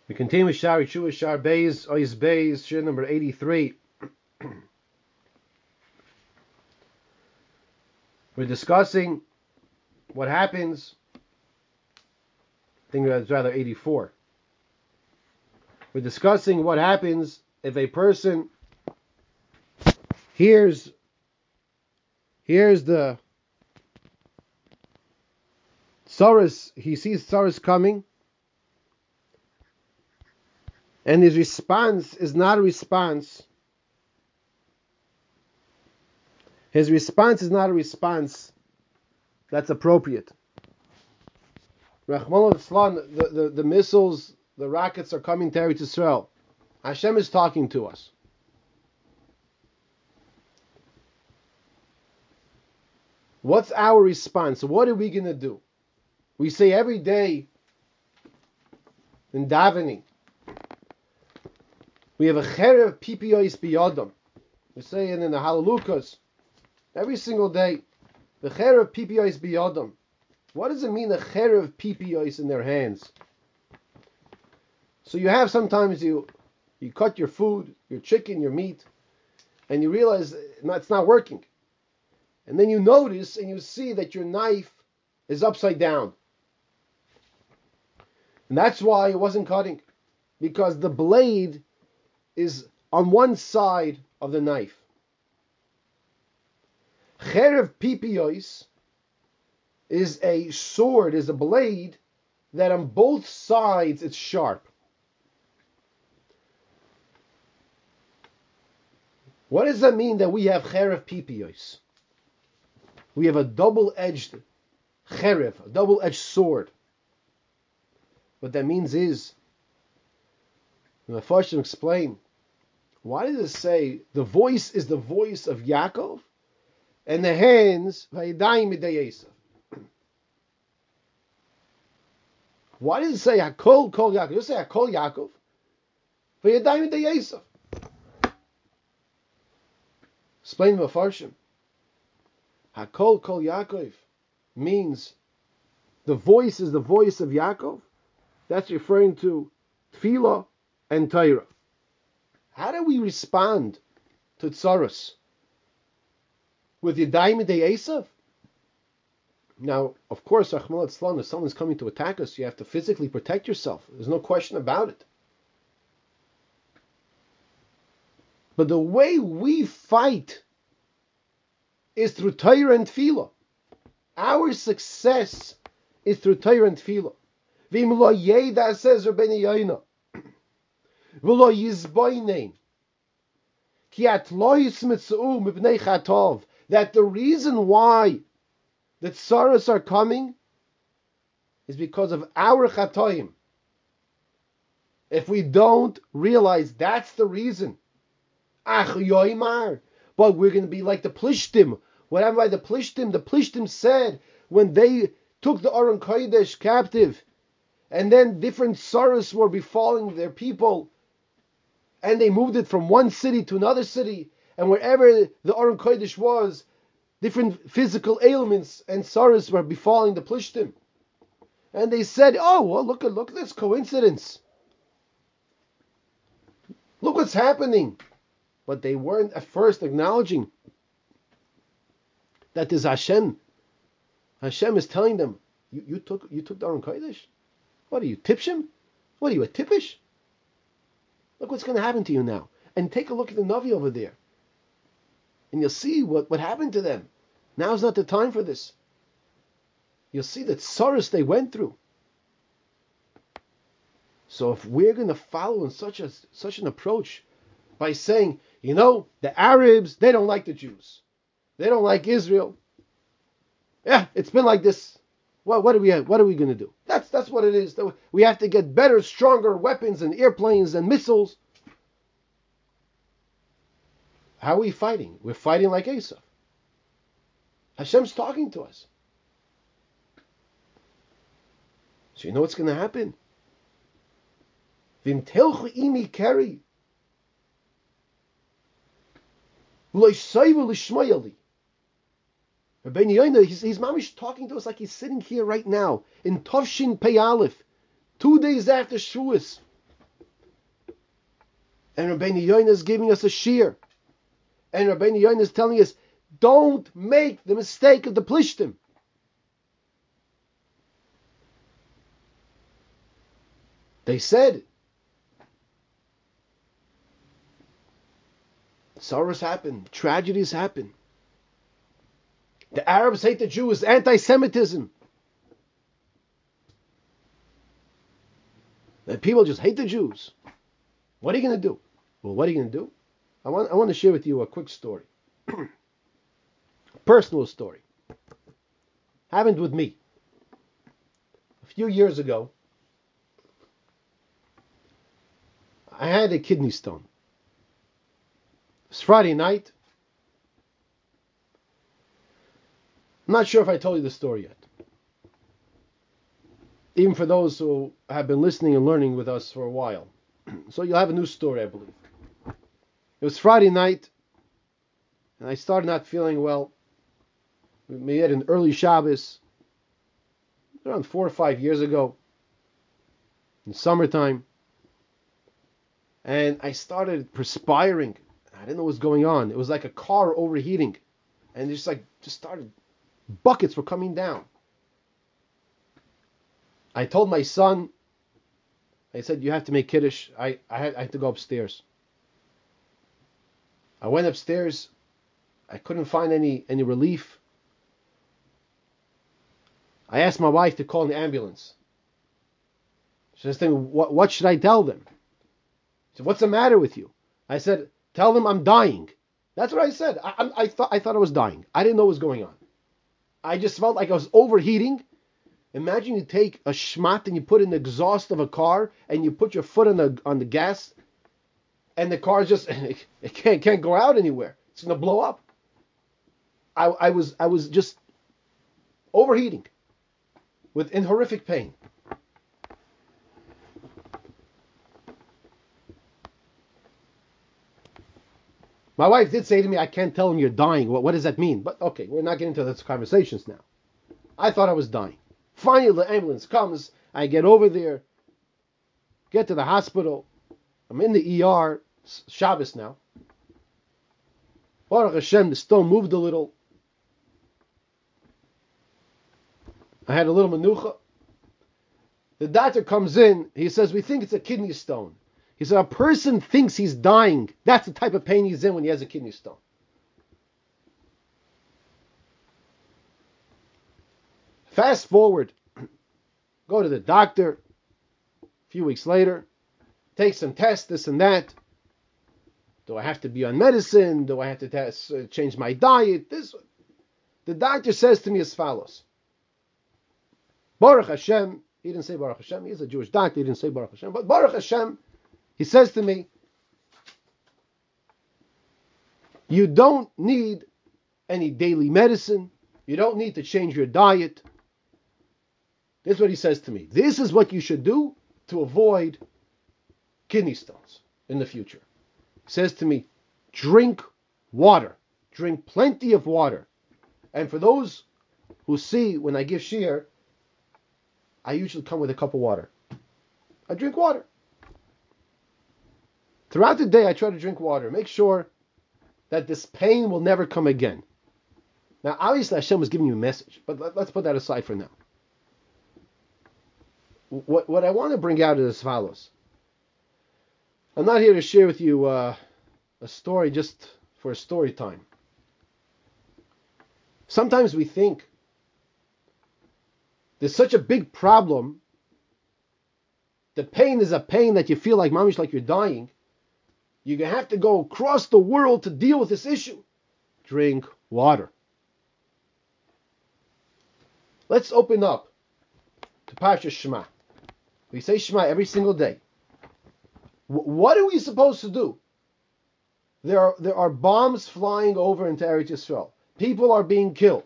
We continue with Shari Chua, Shar Beis, Ois Beis, Shir number 83. We're discussing what happens, I think that's rather 84. We're discussing what happens if a person hears the Tsaris, he sees Tsaris coming, and his response is not a response. His response is not a response that's appropriate. Rachmana litzlan, the missiles, the rockets are coming to Eretz Yisrael. Hashem is talking to us. What's our response? What are we going to do? We say every day in davening, we have a cherev pipiyos biyadam. We say it in the Hallelujahs every single day. The cherev pipiyos biyadam. What does it mean, the cherev pipiyos in their hands? So you have sometimes you cut your food, your chicken, your meat, and you realize it's not working. And then you notice and you see that your knife is upside down. And that's why it wasn't cutting. Because the blade is on one side of the knife. Cherev pipiyos is a sword, is a blade that on both sides it's sharp. What does that mean that we have cherev pipiyos? We have a double-edged cherev, a double-edged sword. What that means is, the Mepharshim explain, why does it say the voice is the voice of Yaakov and the hands vayidayim midei Esav? Why does it say Hakol Kol Yaakov? Just say Hakol Yaakov vayidayim midei Esav. Explain the Mepharshim. Hakol Kol Yaakov means the voice is the voice of Yaakov. That's referring to Tefillah and Torah. How do we respond to Tsaros? With Yadayim Midei Esav? Now, of course, Rachmana litzlan, if someone's coming to attack us, you have to physically protect yourself. There's no question about it. But the way we fight is through Torah and Tefillah. Our success is through Torah and Tefillah. V'im lo yeda, says Rabbeinu Yoina, v'lo yizboinein, ki at lo yismitzuu mipnei chatov, that the reason why the tsaros are coming is because of our chatoim. If we don't realize that's the reason, ach yoimar, but we're going to be like the Plishtim. What happened by the Plishtim? The Plishtim said when they took the Aron Kodesh captive, and then different sorrows were befalling their people, and they moved it from one city to another city, and wherever the Aron Kodesh was, different physical ailments and sorrows were befalling the Plishtim. And they said, oh, well, look at this coincidence. Look what's happening. But they weren't at first acknowledging that there's Hashem. Hashem is telling them, you took the Aron Kodesh? What are you, Tipshim? What are you, a Tippish? Look what's going to happen to you now. And take a look at the Navi over there. And you'll see what happened to them. Now's not the time for this. You'll see the tsaros they went through. So if we're going to follow in such an approach by saying, the Arabs, they don't like the Jews. They don't like Israel. Yeah, it's been like this. Well, what are we going to do? That's what it is. We have to get better, stronger weapons and airplanes and missiles. How are we fighting? We're fighting like Esav. Hashem's talking to us. So you know what's going to happen? Vim telchu imi keri. V'lo yisayvu l'shmayali. Rabbeinu Yoina, he's mamish talking to us like he's sitting here right now in Tovshin Pei Aleph, 2 days after Shavuos. And Rabbeinu Yonah is giving us a shear. And Rabbeinu Yonah is telling us, don't make the mistake of the Plishtim. They said, sorrows happen, tragedies happen. The Arabs hate the Jews, anti-Semitism. The people just hate the Jews. What are you going to do? Well, what are you going to do? I want to share with you a quick story. Personal story. Happened with me. A few years ago, I had a kidney stone. It was Friday night. I'm not sure if I told you the story yet. Even for those who have been listening and learning with us for a while. So you'll have a new story, I believe. It was Friday night, and I started not feeling well. We had an early Shabbos, around 4 or 5 years ago, in summertime. And I started perspiring. I didn't know what was going on. It was like a car overheating. And just started, buckets were coming down. I told my son, I said, you have to make Kiddush. I had to go upstairs. I went upstairs. I couldn't find any relief. I asked my wife to call an ambulance. She was thinking, what should I tell them? She said, what's the matter with you? I said, tell them I'm dying. That's what I said. I thought I was dying. I didn't know what was going on. I just felt like I was overheating. Imagine you take a shmat and you put in the exhaust of a car and you put your foot on the gas, and the car just it can't go out anywhere. It's gonna blow up. I was just overheating, in horrific pain. My wife did say to me, I can't tell him you're dying. What does that mean? But okay, we're not getting into those conversations now. I thought I was dying. Finally, the ambulance comes. I get over there, get to the hospital. I'm in the ER. It's Shabbos now. Baruch Hashem, the stone moved a little. I had a little menucha. The doctor comes in. He says, we think it's a kidney stone. He said, a person thinks he's dying. That's the type of pain he's in when he has a kidney stone. Fast forward. Go to the doctor. A few weeks later. Take some tests, this and that. Do I have to be on medicine? Do I have to change my diet? The doctor says to me as follows. Baruch Hashem. He didn't say Baruch Hashem. He's a Jewish doctor. He didn't say Baruch Hashem. But Baruch Hashem, he says to me, you don't need any daily medicine. You don't need to change your diet. This is what he says to me. This is what you should do to avoid kidney stones in the future. He says to me, drink water. Drink plenty of water. And for those who see when I give shiur, I usually come with a cup of water. I drink water. Throughout the day, I try to drink water. Make sure that this pain will never come again. Now, obviously, Hashem was giving you a message, but let's put that aside for now. What I want to bring out is as follows. I'm not here to share with you a story just for a story time. Sometimes we think there's such a big problem. The pain is a pain that you feel like, mamish, like you're dying. You're going to have to go across the world to deal with this issue. Drink water. Let's open up to Parsha Shema. We say Shema every single day. What are we supposed to do? There are bombs flying over into Eretz Yisrael. People are being killed.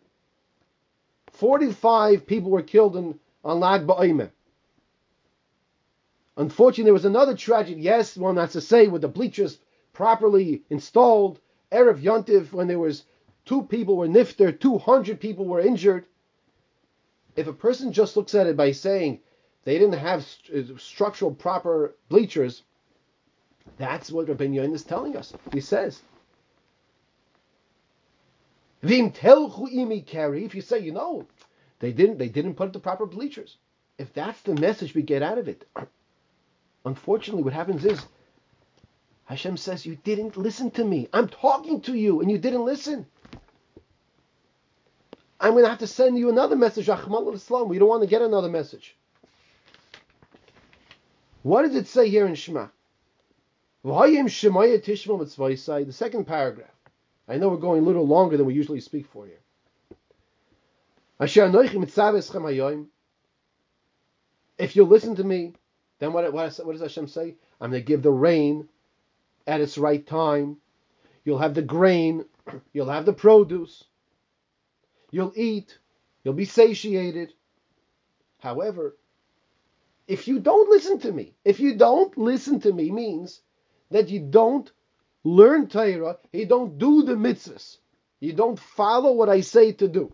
45 people were killed on Lag BaOmer. Unfortunately, there was another tragedy. Yes, one has to say, with the bleachers properly installed. Erev Yontif, when there was 2 people were nifter, 200 people were injured. If a person just looks at it by saying they didn't have structural proper bleachers, That's what Rabbeinu Yonah is telling us. He says, Vim telchu imi keri, if you say, they didn't put the proper bleachers. If that's the message we get out of it, unfortunately what happens is, Hashem says, you didn't listen to me. I'm talking to you and you didn't listen. I'm going to have to send you another message, Rahman al-Islam. We don't want to get another message. What does it say here in Shema? The second paragraph. I know we're going a little longer than we usually speak for here. If you listen to me, then what does Hashem say? I'm going to give the rain at its right time. You'll have the grain. You'll have the produce. You'll eat. You'll be satiated. However, if you don't listen to me means that you don't learn Torah, you don't do the mitzvahs, you don't follow what I say to do,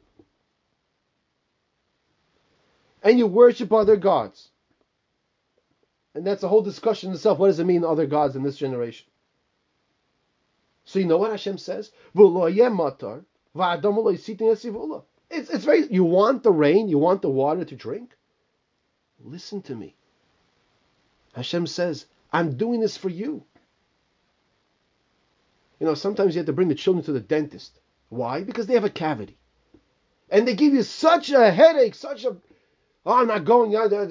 and you worship other gods. And that's a whole discussion in itself. What does it mean, other gods in this generation? So you know what Hashem says? It's very, you want the rain, you want the water to drink? Listen to me. Hashem says, I'm doing this for you. Sometimes you have to bring the children to the dentist. Why? Because they have a cavity. And they give you such a headache, I'm not going.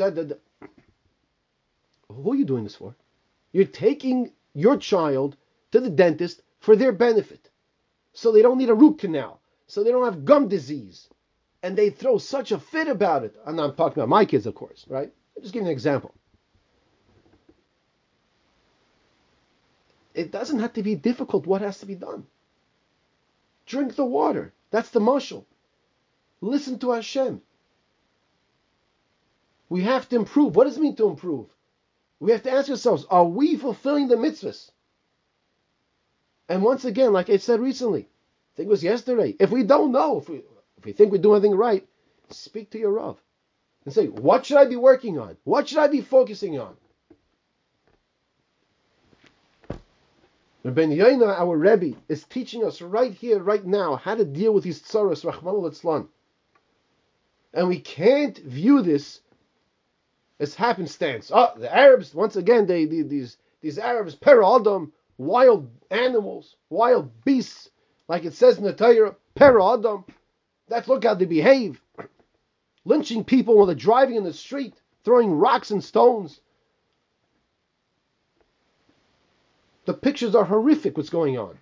Who are you doing this for? You're taking your child to the dentist for their benefit. So they don't need a root canal. So they don't have gum disease. And they throw such a fit about it. And I'm talking about my kids, of course, right? I'm just giving an example. It doesn't have to be difficult. What has to be done? Drink the water. That's the mashal. Listen to Hashem. We have to improve. What does it mean to improve? We have to ask ourselves, are we fulfilling the mitzvahs? And once again, like I said recently, I think it was yesterday, if we don't know, if we think we're doing everything right, speak to your Rav and say, what should I be working on? What should I be focusing on? Rabbeinu Yonah, our Rebbe, is teaching us right here, right now, how to deal with these tzaros, Rahman al-Islam. And we can't view this as happenstance. The Arabs, once again, these Arabs, Pera Adam, wild animals, wild beasts, like it says in the Torah, Pera Adam. Look how they behave. Lynching people while they're driving in the street, throwing rocks and stones. The pictures are horrific, what's going on.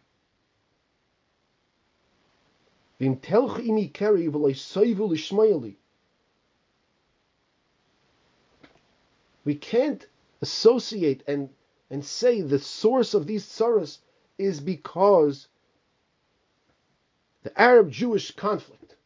We can't associate and say the source of these tsaras is because the Arab-Jewish conflict.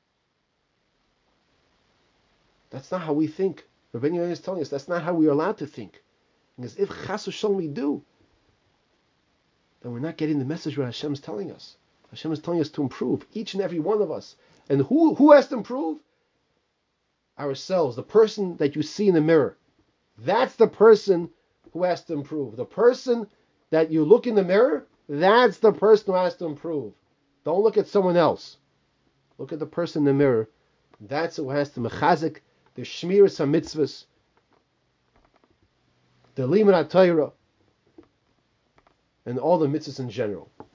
That's not how we think. Rabbeinu Yonah is telling us that's not how we are allowed to think. Because if chas v'shalom we do, then we're not getting the message what Hashem is telling us. Hashem is telling us to improve, each and every one of us. And who has to improve? Ourselves, the person that you see in the mirror. That's the person who has to improve. The person that you look in the mirror, that's the person who has to improve. Don't look at someone else. Look at the person in the mirror. That's who has to mechazik, the shmiras ha-mitzvahs, the limud ha-Torah, and all the mitzvahs in general.